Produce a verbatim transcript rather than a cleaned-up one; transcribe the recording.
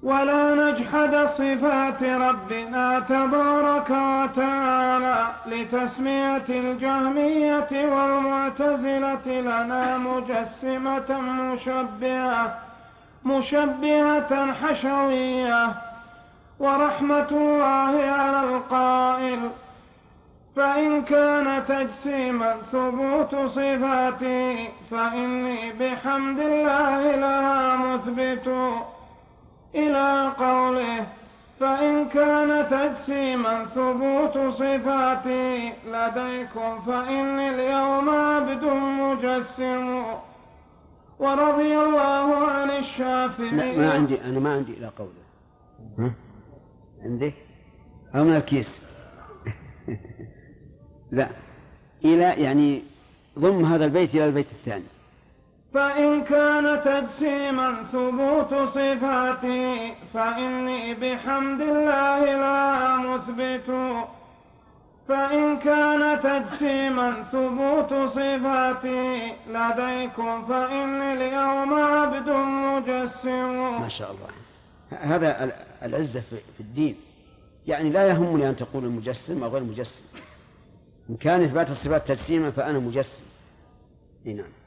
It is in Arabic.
ولا نجحد صفات ربنا تبارك وتعالى لتسمية الجهمية والمعتزلة لنا مجسمة مشبهة مشبهة حشوية. ورحمة الله على القائل فإن كان تجسيما ثبوت صفاتي فإني بحمد الله لها مثبت، إلى قوله فإن كان تجسيما ثبوت صفاتي لديكم فإني اليوم عبد مجسم. ورضي الله عن الشافعي. لا ما عندي، أنا ما عندي إلى قوله. ها؟ عندك أو من الكيس؟ لا، إلى يعني ضم هذا البيت إلى البيت الثاني. فإن كان تجسيما ثبوت صفاتي فإني بحمد الله لا مثبت. فإن كان تجسيما ثبوت صفاتي لديكم فإني اليوم عبد مجسم. ما شاء الله، هذا العزة في الدين، يعني لا يهمني أن تقول المجسم أو غير مجسم، إن كان إثبات الصفات تجسيما فأنا مجسم. نعم.